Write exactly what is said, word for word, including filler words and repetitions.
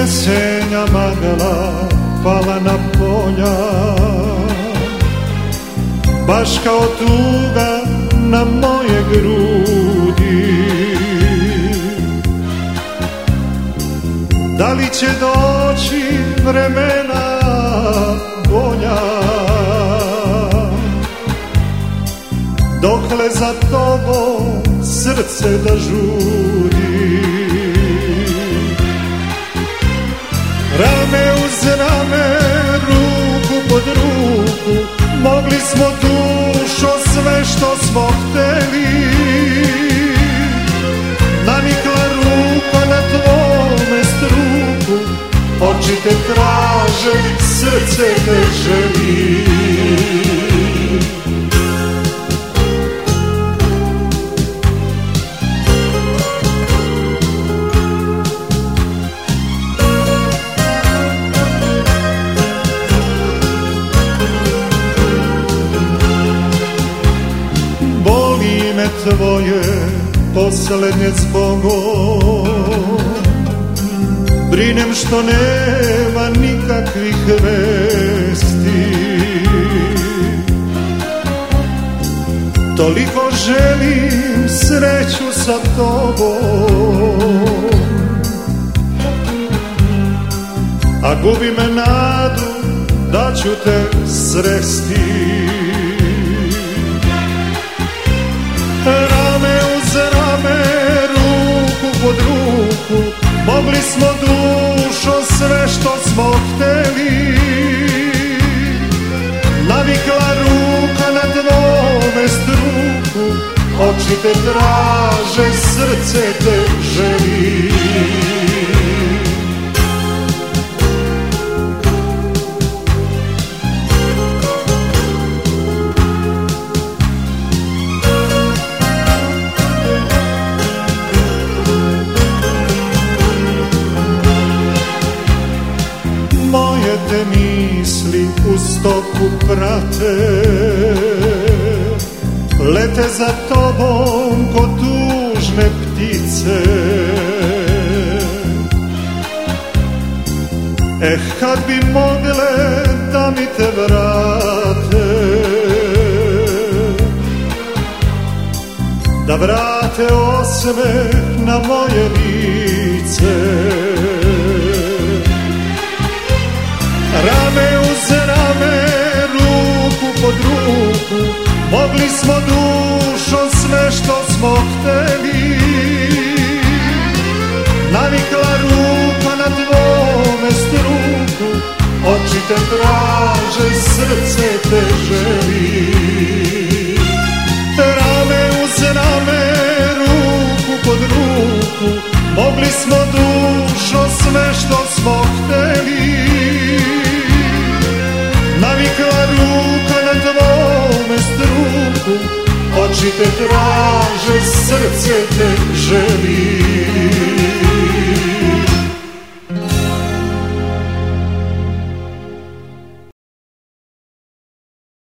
jesenja magla pala na polja, baš kao tuga na moje grudi. Da li će doći vremena bolja, dokle za tobom srce da žudi. Rame uz rame, ruku pod ruku, mogli smo dušo sve što smo hteli. Nanikla ruka na tvome struku, oči te traže, srce te želi. Tvoje poslednje zbogom, brinem što nema nikakvih vesti. Toliko želim sreću sa tobom, a gubi me nadu da ću te sresti. Rame uz rame, ruku pod ruku, mogli smo dušo sve što smo hteli. Navikla ruka na tvome struku, oči te traže, srce te želi. Te misli u stopu prate, lete za tobom ko tužne ptice. Eh, kad bi mogle da mi te vrate, da vrate osmeh na moje lice. Rame uz rame, ruku pod ruku, mogli smo dušo sve što smo hteli. Navikla ruka na tvome struku, oči te traže, srce te želi. Rame uz rame, ruku pod ruku, mogli smo dušo sve što smo hteli. Navikla ruka na tvome struku, oči te traže, srce te